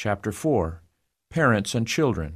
Chapter 4. Parents and Children.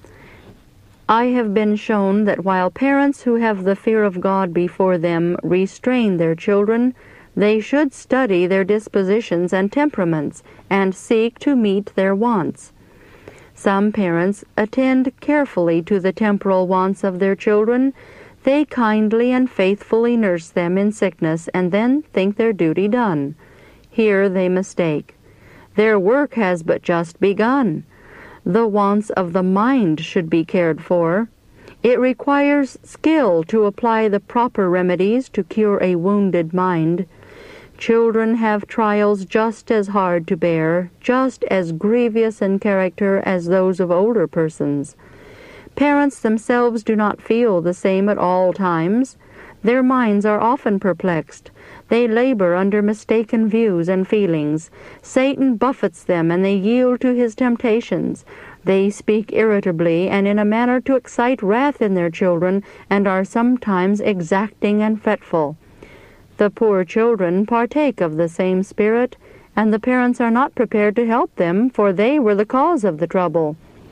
I have been shown that while parents who have the fear of God before them restrain their children, they should study their dispositions and temperaments and seek to meet their wants. Some parents attend carefully to the temporal wants of their children. They kindly and faithfully nurse them in sickness and then think their duty done. Here they mistake. Their work has but just begun. The wants of the mind should be cared for. It requires skill to apply the proper remedies to cure a wounded mind. Children have trials just as hard to bear, just as grievous in character as those of older persons. Parents themselves do not feel the same at all times. Their minds are often perplexed. They labor under mistaken views and feelings. Satan buffets them, and they yield to his temptations. They speak irritably and in a manner to excite wrath in their children, and are sometimes exacting and fretful. The poor children partake of the same spirit, and the parents are not prepared to help them, for they were the cause of the trouble.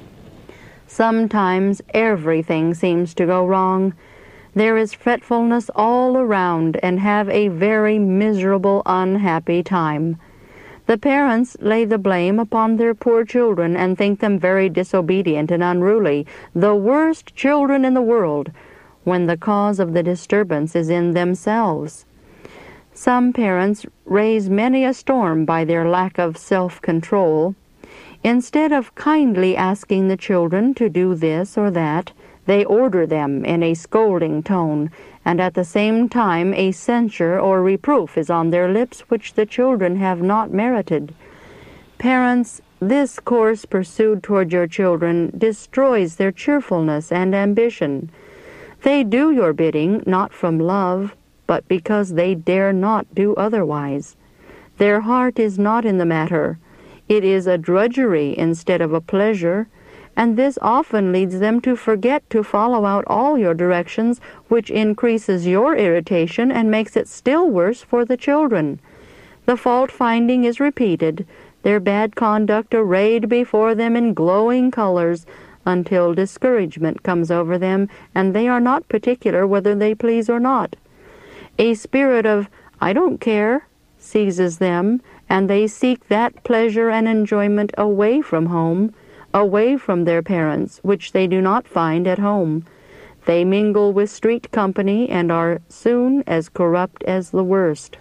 Sometimes everything seems to go wrong. There is fretfulness all around, and have a very miserable, unhappy time. The parents lay the blame upon their poor children and think them very disobedient and unruly, the worst children in the world, when the cause of the disturbance is in themselves. Some parents raise many a storm by their lack of self-control. Instead of kindly asking the children to do this or that, they order them in a scolding tone, and at the same time a censure or reproof is on their lips which the children have not merited. Parents, this course pursued toward your children destroys their cheerfulness and ambition. They do your bidding not from love, but because they dare not do otherwise. Their heart is not in the matter. It is a drudgery instead of a pleasure, and this often leads them to forget to follow out all your directions, which increases your irritation and makes it still worse for the children. The fault-finding is repeated, their bad conduct arrayed before them in glowing colors, until discouragement comes over them, and they are not particular whether they please or not. A spirit of, "I don't care," seizes them, and they seek that pleasure and enjoyment away from home, away from their parents, which they do not find at home. They mingle with street company and are soon as corrupt as the worst.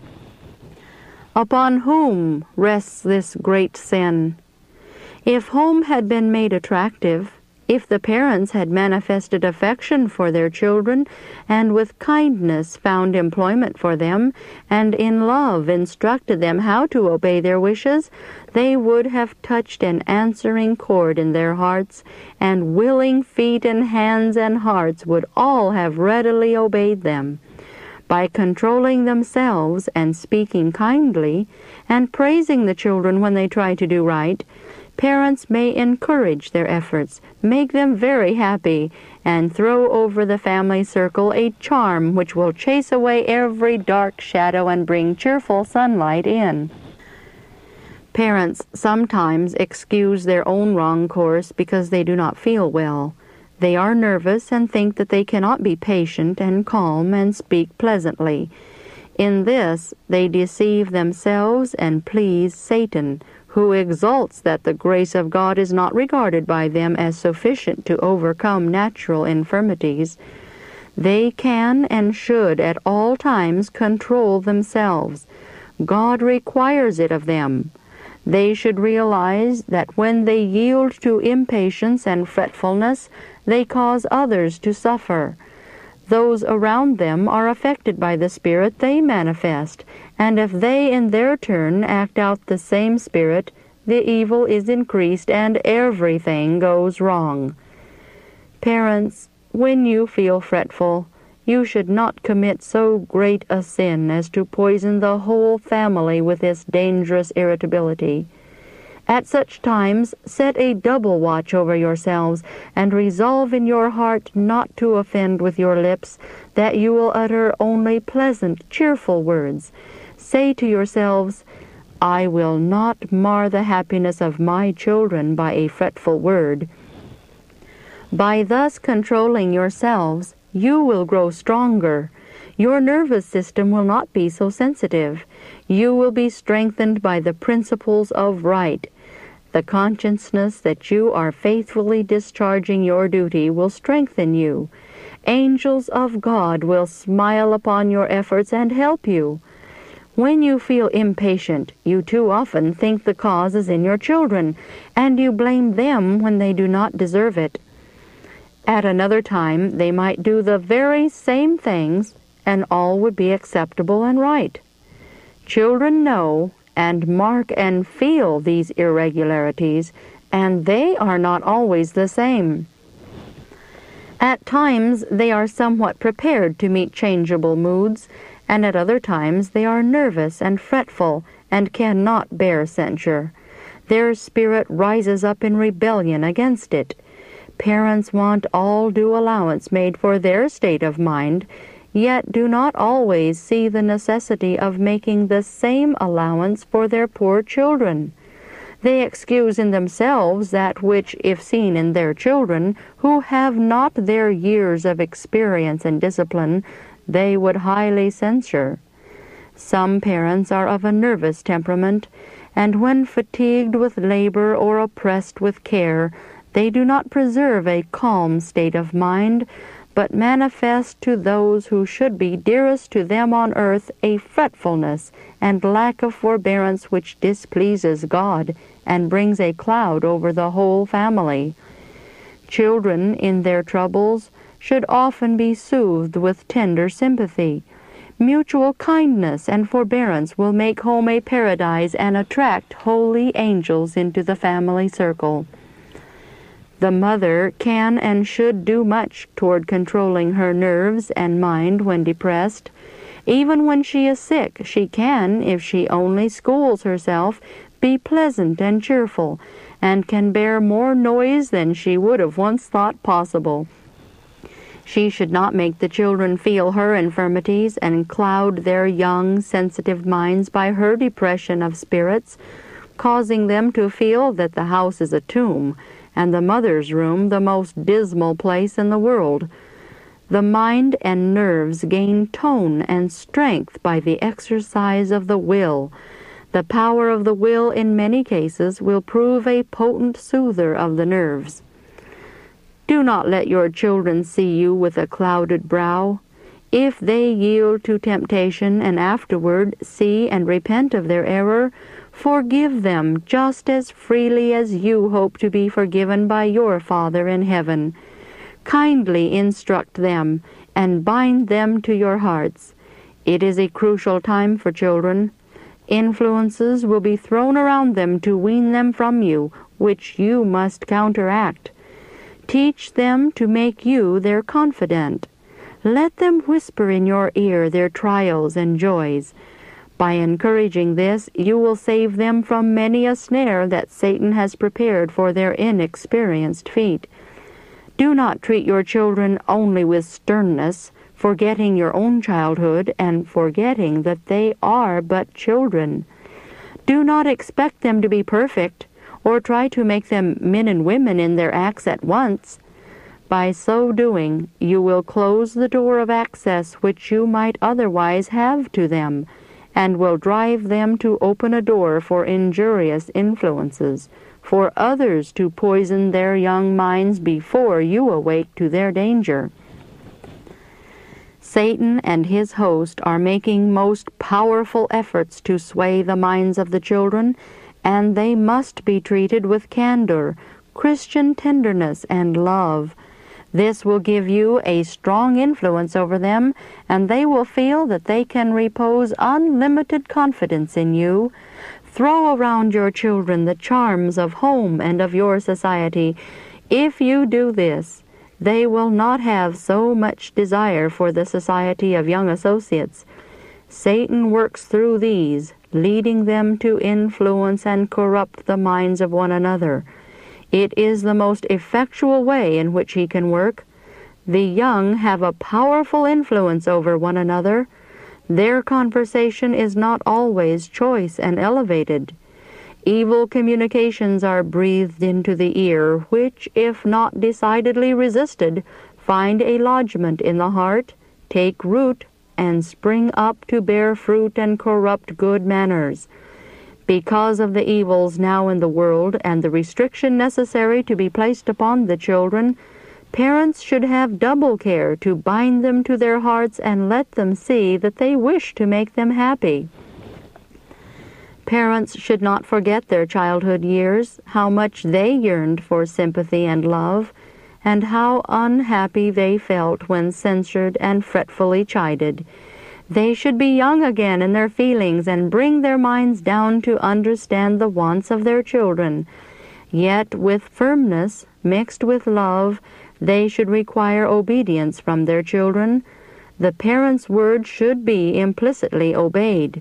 Upon whom rests this great sin? If home had been made attractive, if the parents had manifested affection for their children, and with kindness found employment for them, and in love instructed them how to obey their wishes, they would have touched an answering chord in their hearts, and willing feet and hands and hearts would all have readily obeyed them. By controlling themselves and speaking kindly, and praising the children when they try to do right, parents may encourage their efforts, make them very happy, and throw over the family circle a charm which will chase away every dark shadow and bring cheerful sunlight in. Parents sometimes excuse their own wrong course because they do not feel well. They are nervous and think that they cannot be patient and calm and speak pleasantly. In this, they deceive themselves and please Satan, who exalts that the grace of God is not regarded by them as sufficient to overcome natural infirmities. They can and should at all times control themselves. God requires it of them. They should realize that when they yield to impatience and fretfulness, they cause others to suffer. Those around them are affected by the spirit they manifest, and if they in their turn act out the same spirit, the evil is increased and everything goes wrong. Parents, when you feel fretful, you should not commit so great a sin as to poison the whole family with this dangerous irritability. At such times, set a double watch over yourselves, and resolve in your heart not to offend with your lips, that you will utter only pleasant, cheerful words. Say to yourselves, I will not mar the happiness of my children by a fretful word. By thus controlling yourselves, you will grow stronger. Your nervous system will not be so sensitive. You will be strengthened by the principles of right. The consciousness that you are faithfully discharging your duty will strengthen you. Angels of God will smile upon your efforts and help you. When you feel impatient, you too often think the cause is in your children, and you blame them when they do not deserve it. At another time, they might do the very same things, and all would be acceptable and right. Children know and mark and feel these irregularities, and they are not always the same. At times they are somewhat prepared to meet changeable moods, and at other times they are nervous and fretful and cannot bear censure. Their spirit rises up in rebellion against it. Parents want all due allowance made for their state of mind, yet do not always see the necessity of making the same allowance for their poor children. They excuse in themselves that which, if seen in their children, who have not their years of experience and discipline, they would highly censure. Some parents are of a nervous temperament, and when fatigued with labor or oppressed with care, they do not preserve a calm state of mind, but manifest to those who should be dearest to them on earth a fretfulness and lack of forbearance which displeases God and brings a cloud over the whole family. Children in their troubles should often be soothed with tender sympathy. Mutual kindness and forbearance will make home a paradise and attract holy angels into the family circle. The mother can and should do much toward controlling her nerves and mind when depressed. Even when she is sick, she can, if she only schools herself, be pleasant and cheerful, and can bear more noise than she would have once thought possible. She should not make the children feel her infirmities and cloud their young, sensitive minds by her depression of spirits, causing them to feel that the house is a tomb, and the mother's room the most dismal place in the world. The mind and nerves gain tone and strength by the exercise of the will. The power of the will in many cases will prove a potent soother of the nerves. Do not let your children see you with a clouded brow. If they yield to temptation and afterward see and repent of their error, forgive them just as freely as you hope to be forgiven by your Father in heaven. Kindly instruct them and bind them to your hearts. It is a crucial time for children. Influences will be thrown around them to wean them from you, which you must counteract. Teach them to make you their confidant. Let them whisper in your ear their trials and joys. By encouraging this, you will save them from many a snare that Satan has prepared for their inexperienced feet. Do not treat your children only with sternness, forgetting your own childhood and forgetting that they are but children. Do not expect them to be perfect, or try to make them men and women in their acts at once. By so doing, you will close the door of access which you might otherwise have to them, and will drive them to open a door for injurious influences, for others to poison their young minds before you awake to their danger. Satan and his host are making most powerful efforts to sway the minds of the children, and they must be treated with candor, Christian tenderness, and love. This will give you a strong influence over them, and they will feel that they can repose unlimited confidence in you. Throw around your children the charms of home and of your society. If you do this, they will not have so much desire for the society of young associates. Satan works through these, leading them to influence and corrupt the minds of one another. It is the most effectual way in which he can work. The young have a powerful influence over one another. Their conversation is not always choice and elevated. Evil communications are breathed into the ear, which, if not decidedly resisted, find a lodgment in the heart, take root, and spring up to bear fruit and corrupt good manners. Because of the evils now in the world and the restriction necessary to be placed upon the children, parents should have double care to bind them to their hearts and let them see that they wish to make them happy. Parents should not forget their childhood years, how much they yearned for sympathy and love, and how unhappy they felt when censured and fretfully chided. They should be young again in their feelings and bring their minds down to understand the wants of their children. Yet with firmness, mixed with love, they should require obedience from their children. The parents' word should be implicitly obeyed.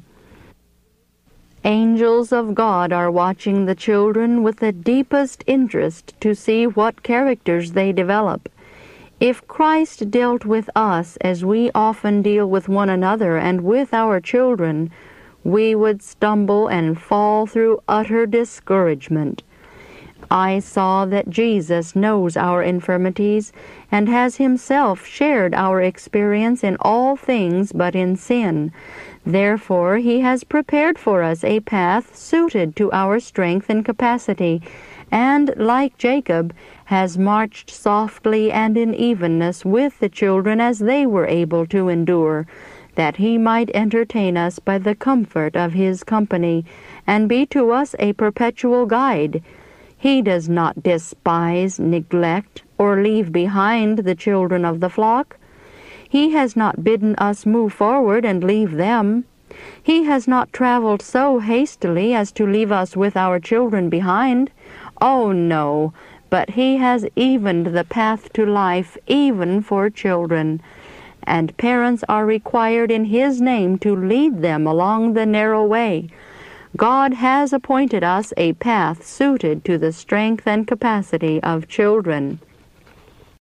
Angels of God are watching the children with the deepest interest to see what characters they develop. If Christ dealt with us as we often deal with one another and with our children, we would stumble and fall through utter discouragement. I saw that Jesus knows our infirmities and has himself shared our experience in all things but in sin. Therefore, he has prepared for us a path suited to our strength and capacity, and, like Jacob, has marched softly and in evenness with the children as they were able to endure, that he might entertain us by the comfort of his company, and be to us a perpetual guide. He does not despise, neglect, or leave behind the children of the flock. He has not bidden us move forward and leave them. He has not traveled so hastily as to leave us with our children behind. Oh, no, but he has evened the path to life even for children, and parents are required in his name to lead them along the narrow way. God has appointed us a path suited to the strength and capacity of children.